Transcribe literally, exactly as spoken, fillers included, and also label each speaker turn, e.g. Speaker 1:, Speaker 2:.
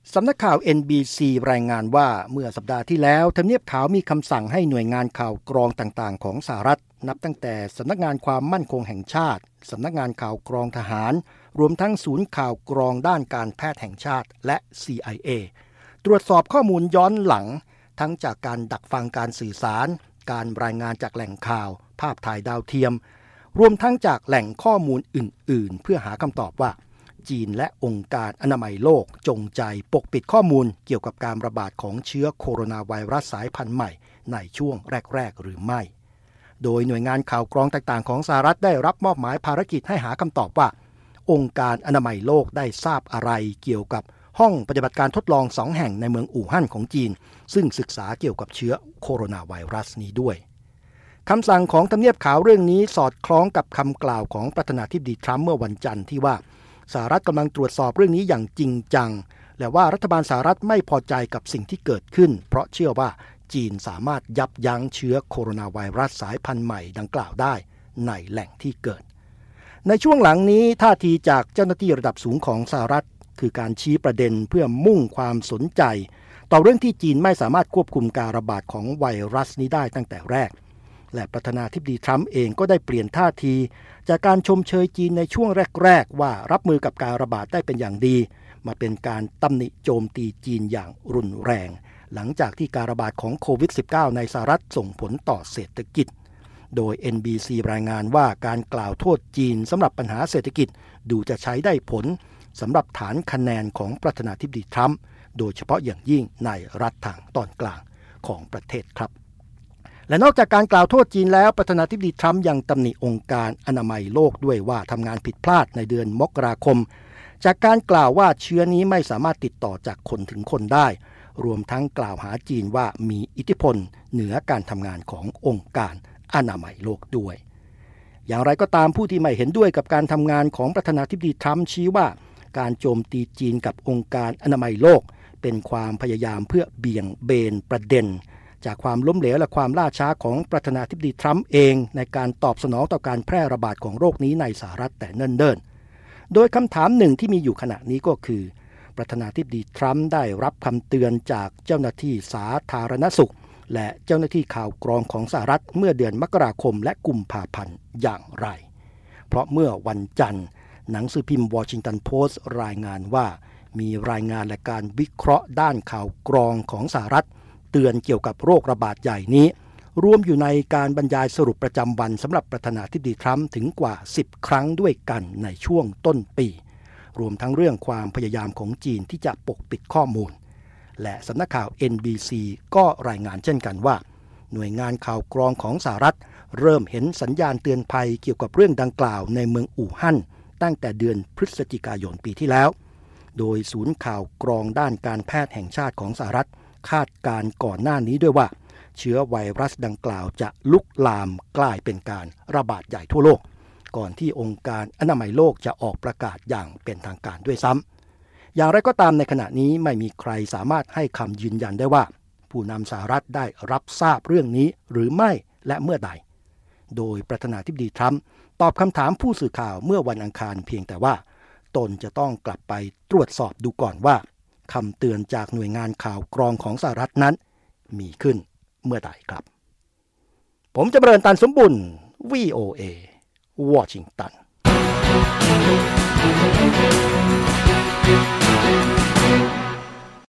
Speaker 1: สำนักข่าว เอ็น บี ซี รายงานว่าเมื่อสัปดาห์ที่แล้วทำเนียบขาวมีคำสั่งให้หน่วยงานข่าวกรองต่างๆของสหรัฐนับตั้งแต่สำนักงานความมั่นคงแห่งชาติสำนักงานข่าวกรองทหารรวมทั้งศูนย์ข่าวกรองด้านการแพทย์แห่งชาติและ ซี ไอ เอ ตรวจสอบข้อมูลย้อนหลังทั้งจากการดักฟังการสื่อสารการรายงานจากแหล่งข่าวภาพถ่ายดาวเทียมรวมทั้งจากแหล่งข้อมูลอื่นๆเพื่อหาคำตอบว่าจีนและองค์การอนามัยโลกจงใจปกปิดข้อมูลเกี่ยวกับการระบาดของเชื้อโคโรนาไวรัสสายพันธุ์ใหม่ในช่วงแรกๆหรือไม่โดยหน่วยงานข่าวกรองต่างๆของสหรัฐได้รับมอบหมายภารกิจให้หาคำตอบว่าองค์การอนามัยโลกได้ทราบอะไรเกี่ยวกับห้องปฏิบัติการทดลองสองแห่งในเมืองอู่ฮั่นของจีนซึ่งศึกษาเกี่ยวกับเชื้อโคโรนาไวรัสนี้ด้วยคำสั่งของทำเนียบขาวเรื่องนี้สอดคล้องกับคำกล่าวของประธานาธิบดีทรัมป์เมื่อวันจันทร์ที่ว่าสหรัฐกำลังตรวจสอบเรื่องนี้อย่างจริงจังและว่ารัฐบาลสหรัฐไม่พอใจกับสิ่งที่เกิดขึ้นเพราะเชื่อว่าจีนสามารถยับยั้งเชื้อโคโรนาไวรัสสายพันธุ์ใหม่ดังกล่าวได้ในแหล่งที่เกิดในช่วงหลังนี้ท่าทีจากเจ้าหน้าที่ระดับสูงของสหรัฐคือการชี้ประเด็นเพื่อมุ่งความสนใจต่อเรื่องที่จีนไม่สามารถควบคุมการระบาดของไวรัสนี้ได้ตั้งแต่แรกและประธานาธิบดีทรัมป์เองก็ได้เปลี่ยนท่าทีจากการชมเชยจีนในช่วงแรกๆว่ารับมือกับการระบาดได้เป็นอย่างดีมาเป็นการตำหนิโจมตีจีนอย่างรุนแรงหลังจากที่การระบาดของโควิด สิบเก้า ในสหรัฐส่งผลต่อเศรษฐกิจโดย เอ็น บี ซี รายงานว่าการกล่าวโทษจีนสำหรับปัญหาเศรษฐกิจดูจะใช้ได้ผลสำหรับฐานคะแนนของประธานาธิบดีทรัมป์โดยเฉพาะอย่างยิ่งในรัฐทางตอนกลางของประเทศครับและนอกจากการกล่าวโทษจีนแล้วประธานาธิบดีทรัมป์ยังตำหนิองค์การอนามัยโลกด้วยว่าทำงานผิดพลาดในเดือนมกราคมจากการกล่าวว่าเชื้อนี้ไม่สามารถติดต่อจากคนถึงคนได้รวมทั้งกล่าวหาจีนว่ามีอิทธิพลเหนือการทำงานขององค์การอนามัยโลกด้วยอย่างไรก็ตามผู้ที่ไม่เห็นด้วยกับการทำงานของประธานาธิบดีทรัมป์ชี้ว่าการโจมตีจีนกับองค์การอนามัยโลกเป็นความพยายามเพื่อเบี่ยงเบนประเด็นจากความล้มเหลวและความล่าช้าของประธานาธิบดีทรัมป์เองในการตอบสนองต่อการแพร่ระบาดของโรคนี้ในสหรัฐแต่เนิ่นๆโดยคำถามหนึ่งที่มีอยู่ขณะนี้ก็คือประธานาธิบดีทรัมป์ได้รับคำเตือนจากเจ้าหน้าที่สาธารณสุขและเจ้าหน้าที่ข่าวกรองของสหรัฐเมื่อเดือนมกราคมและกุมภาพันธ์อย่างไรเพราะเมื่อวันจันทร์หนังสือพิมพ์วอชิงตันโพสต์รายงานว่ามีรายงานและการวิเคราะห์ด้านข่าวกรองของสหรัฐเตือนเกี่ยวกับโรคระบาดใหญ่นี้รวมอยู่ในการบรรยายสรุปประจำวันสำหรับประธานาธิบดีทรัมป์ถึงกว่าสิบครั้งด้วยกันในช่วงต้นปีรวมทั้งเรื่องความพยายามของจีนที่จะปกปิดข้อมูลและสำนักข่าว เอ็น บี ซี ก็รายงานเช่นกันว่าหน่วยงานข่าวกรองของสหรัฐเริ่มเห็นสัญญาณเตือนภัยเกี่ยวกับเรื่องดังกล่าวในเมืองอู่ฮั่นตั้งแต่เดือนพฤศจิกายนปีที่แล้วโดยศูนย์ข่าวกรองด้านการแพทย์แห่งชาติของสหรัฐคาดการณ์ก่อนหน้านี้ด้วยว่าเชื้อไวรัสดังกล่าวจะลุกลามกลายเป็นการระบาดใหญ่ทั่วโลกก่อนที่องค์การอนามัยโลกจะออกประกาศอย่างเป็นทางการด้วยซ้ำอย่างไรก็ตามในขณะนี้ไม่มีใครสามารถให้คำยืนยันได้ว่าผู้นำสหรัฐได้รับทราบเรื่องนี้หรือไม่และเมื่อใดโดยประธานาธิบดีทรัมป์ตอบคำถามผู้สื่อข่าวเมื่อวันอังคารเพียงแต่ว่าตนจะต้องกลับไปตรวจสอบดูก่อนว่าคำเตือนจากหน่วยงานข่าวกรองของสหรัฐนั้นมีขึ้นเมื่อใดครับผมจำเริญตันสมบุญ วี โอ เอ วอชิงตัน